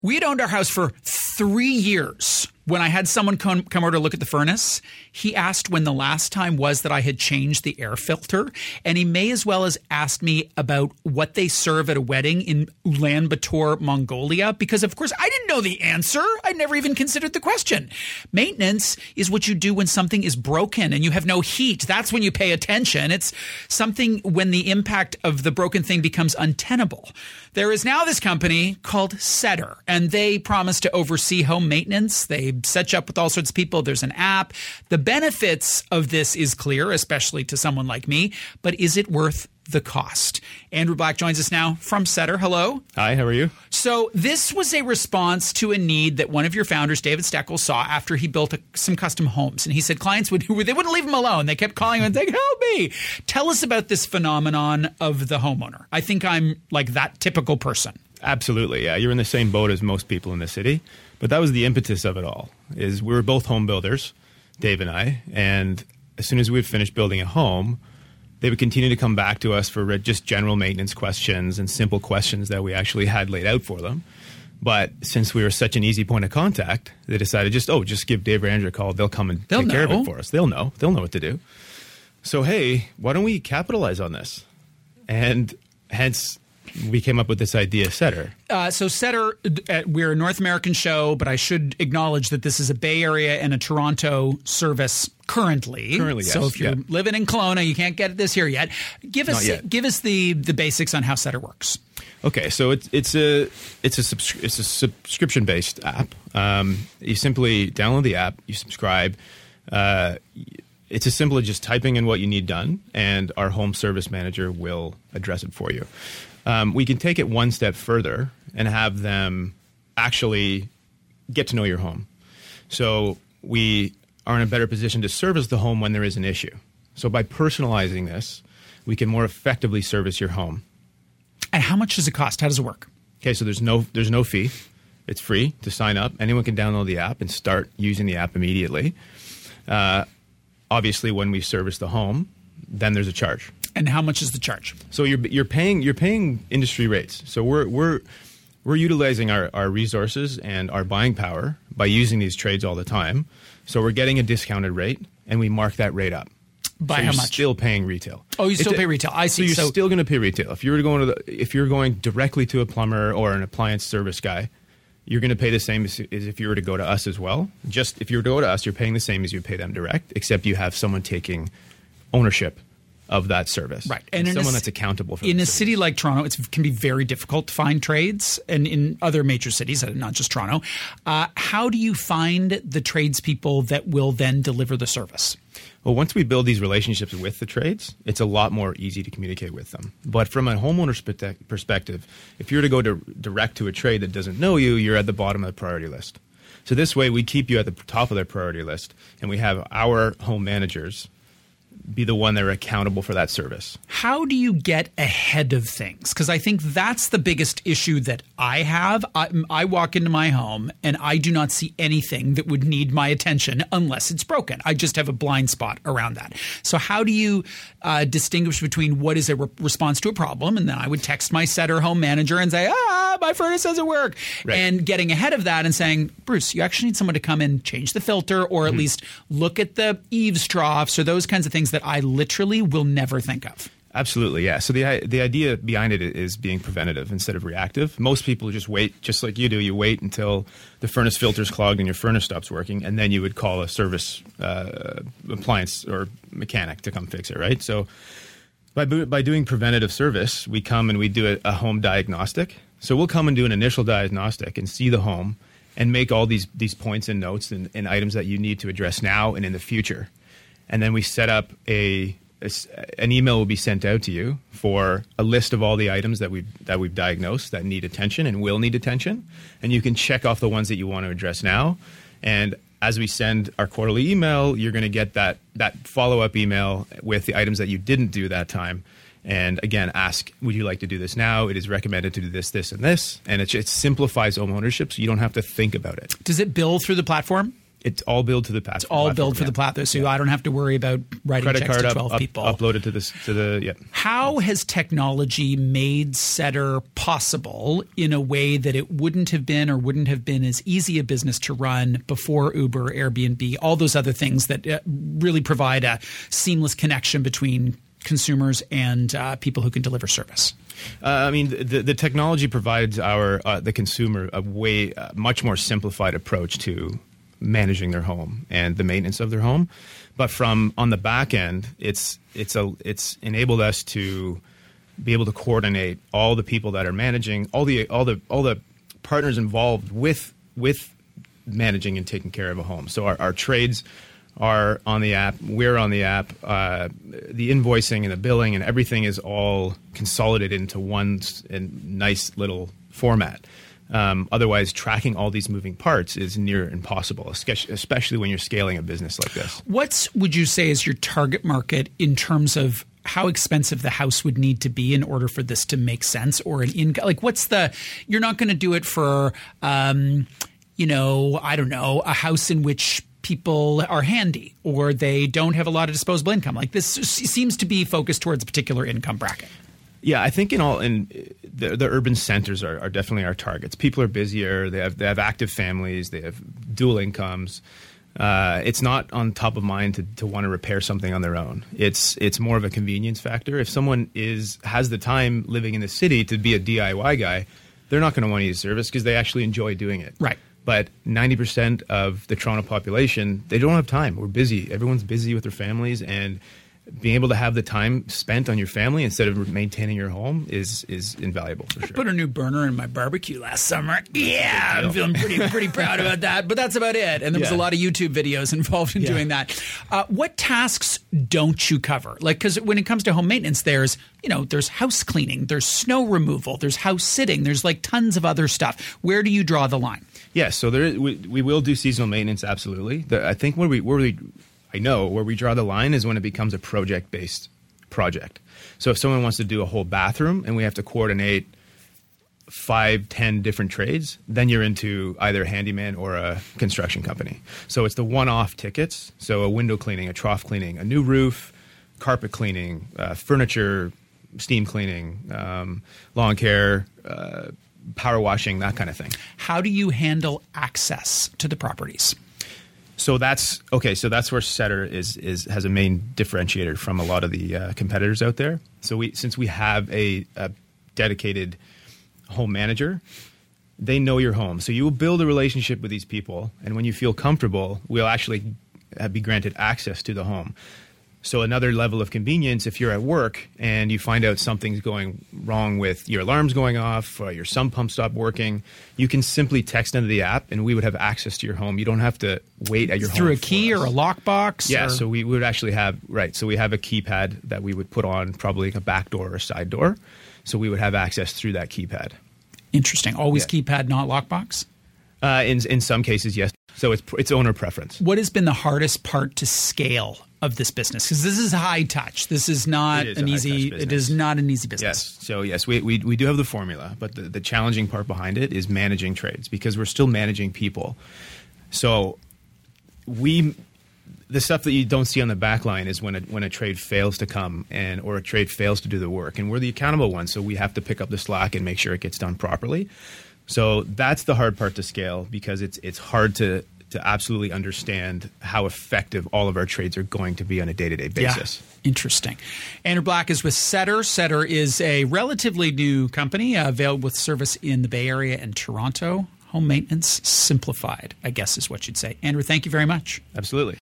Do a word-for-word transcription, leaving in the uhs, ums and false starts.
We had owned our house for three years. When I had someone come, come over to look at the furnace, he asked when the last time was that I had changed the air filter. And he may as well as asked me about what they serve at a wedding in Ulaanbaatar, Mongolia, because of course I didn't know the answer. I never even considered the question. Maintenance is what you do when something is broken and you have no heat. That's when you pay attention. It's something when the impact of the broken thing becomes untenable. There is now this company called Setter, and they promise to oversee home maintenance. They set you up with all sorts of people. There's an app. The benefits of this is clear, especially to someone like me, but is it worth the cost? Andrew Black joins us now from Setter. Hello. Hi, how are you? So this was a response to a need that one of your founders, David Steckel, saw after he built a, some custom homes. And he said clients would they wouldn't leave him alone. They kept calling him and saying, help me. Tell us about this phenomenon of the homeowner. I think I'm like that typical person. Absolutely, yeah. You're in the same boat as most people in the city. But that was the impetus of it all, is we were both home builders, Dave and I. And as soon as we had finished building a home, they would continue to come back to us for just general maintenance questions and simple questions that we actually had laid out for them. But since we were such an easy point of contact, they decided just, oh, just give Dave or Andrew a call. They'll come and They'll take know. care of it for us. They'll know. They'll know what to do. So, hey, why don't we capitalize on this? And hence, we came up with this idea, Setter. Uh, so Setter, uh, we're a North American show, but I should acknowledge that this is a Bay Area and a Toronto service currently. Currently, yes. So if you're yeah. living in Kelowna, you can't get this here yet. Give us yet. give us the the basics on how Setter works. Okay, so it's it's a it's a subscri- it's a subscription based app. Um, you simply download the app, you subscribe. Uh, it's as simple as just typing in what you need done, and our home service manager will address it for you. Um, we can take it one step further and have them actually get to know your home. So we are in a better position to service the home when there is an issue. So by personalizing this, we can more effectively service your home. And how much does it cost? How does it work? Okay, so there's no there's no fee. It's free to sign up. Anyone can download the app and start using the app immediately. Uh, obviously, when we service the home, then there's a charge. And how much is the charge? So you're you're paying you're paying industry rates. So we're we're we're utilizing our, our resources and our buying power by using these trades all the time. So we're getting a discounted rate, and we mark that rate up. By so how you're much? Still paying retail. Oh, you still It's, pay retail. I see. So you're so, still going to pay retail. If you were to go into the, if you're going directly to a plumber or an appliance service guy, you're going to pay the same as, as if you were to go to us as well. Just if you were to go to us, you're paying the same as you pay them direct, except you have someone taking ownership of that service. Right. And, And in someone a, that's accountable for In the a service. city like Toronto, it can be very difficult to find trades, and in other major cities, not just Toronto. Uh, how do you find the tradespeople that will then deliver the service? Well, once we build these relationships with the trades, it's a lot more easy to communicate with them. But from a homeowner's perspective, if you were to go to, direct to a trade that doesn't know you, you're at the bottom of the priority list. So this way, we keep you at the top of their priority list, and we have our home managers be the one that are accountable for that service. How do you get ahead of things? Because I think that's the biggest issue that I have. I, I walk into my home and I do not see anything that would need my attention unless it's broken. I just have a blind spot around that. So how do you uh, distinguish between what is a re- response to a problem, and then I would text my Setter home manager and say, ah, my furnace doesn't work, right. and getting ahead of that and saying, Bruce, you actually need someone to come in, change the filter, or at mm-hmm. least look at the eaves troughs or those kinds of things that I literally will never think of. Absolutely, yeah. So the the idea behind it is being preventative instead of reactive. Most people just wait, just like you do. You wait until the furnace filter's clogged and your furnace stops working, and then you would call a service uh, appliance or mechanic to come fix it, right? So by by doing preventative service, we come and we do a, a home diagnostic. So we'll come and do an initial diagnostic and see the home and make all these these points and notes and, and items that you need to address now and in the future. And then we set up a, a an email will be sent out to you for a list of all the items that we've that we've diagnosed that need attention and will need attention, and you can check off the ones that you want to address now. And as we send our quarterly email, you're going to get that that follow up email with the items that you didn't do that time. And again, ask, would you like to do this now? It is recommended to do this, this, and this, and it, it simplifies home ownership, so you don't have to think about it. Does it bill through the platform? It's all billed to the platform. It's all billed for yeah. the platform, so yeah. I don't have to worry about writing Credit checks card to up, twelve up, people. uploaded to this to the yeah. How has technology made Setter possible in a way that it wouldn't have been or wouldn't have been as easy a business to run before Uber, Airbnb, all those other things that uh, really provide a seamless connection between consumers and uh, people who can deliver service? Uh, I mean, the, the technology provides our uh, the consumer a way uh, much more simplified approach to managing their home and the maintenance of their home. But from on the back end, it's it's a it's enabled us to be able to coordinate all the people that are managing, all the all the all the partners involved with with managing and taking care of a home. So our, our trades are on the app. We're on the app. Uh, the invoicing and the billing and everything is all consolidated into one s- nice little format. Um, otherwise, tracking all these moving parts is near impossible, especially, especially when you're scaling a business like this. What's would you say is your target market in terms of how expensive the house would need to be in order for this to make sense, or an income? Like, what's the? You're not going to do it for, um, you know, I don't know, a house in which people are handy or they don't have a lot of disposable income. Like, this seems to be focused towards a particular income bracket. Yeah, I think in all in the, the urban centers are, are definitely our targets. People are busier. They have they have active families. They have dual incomes. Uh, it's not on top of mind to, to want to repair something on their own. It's it's more of a convenience factor. If someone is has the time living in the city to be a D I Y guy, they're not going to want to use service because they actually enjoy doing it. Right. But ninety percent of the Toronto population, they don't have time. We're busy. Everyone's busy with their families, and being able to have the time spent on your family instead of maintaining your home is is invaluable for sure. I put a new burner in my barbecue last summer. Yeah, I'm feeling pretty pretty proud about that. But that's about it. And there was Yeah. a lot of YouTube videos involved in Yeah. doing that. Uh, what tasks don't you cover? Like, because when it comes to home maintenance, there's you know there's house cleaning, there's snow removal, there's house sitting, there's like tons of other stuff. Where do you draw the line? Yes, so there we, we will do seasonal maintenance. Absolutely. The, I think where we where we I know where we draw the line is when it becomes a project-based project. So if someone wants to do a whole bathroom and we have to coordinate five, ten different trades, then you're into either a handyman or a construction company. So it's the one-off tickets. So a window cleaning, a trough cleaning, a new roof, carpet cleaning, uh, furniture, steam cleaning, um, lawn care, uh, power washing, that kind of thing. How do you handle access to the properties? So that's okay. So that's where Setter is is has a main differentiator from a lot of the uh, competitors out there. So we since we have a, a dedicated home manager, they know your home. So you will build a relationship with these people, and when you feel comfortable, we'll actually be granted access to the home. So another level of convenience, if you're at work and you find out something's going wrong with your alarm's going off or your sump pump stopped working, you can simply text into the app and we would have access to your home. You don't have to wait at your home. Through a key or a lockbox? Yeah, or? so we would actually have, right, so we have a keypad that we would put on probably like a back door or a side door. So we would have access through that keypad. Interesting. Always Yeah. keypad, not lockbox? Uh, in in some cases, yes. So it's it's owner preference. What has been the hardest part to scale of this business? Because this is high touch. This is not It is an a easy. high-touch It is business. not an easy business. Yes. So yes, we, we we do have the formula, but the, the challenging part behind it is managing trades because we're still managing people. So we the stuff that you don't see on the back line is when a, when a trade fails to come and or a trade fails to do the work, and we're the accountable one, so we have to pick up the slack and make sure it gets done properly. So that's the hard part to scale because it's it's hard to to absolutely understand how effective all of our trades are going to be on a day-to-day basis. Yeah. Interesting. Andrew Black is with Setter. Setter is a relatively new company uh, available with service in the Bay Area and Toronto. Home maintenance simplified, I guess is what you'd say. Andrew, thank you very much. Absolutely.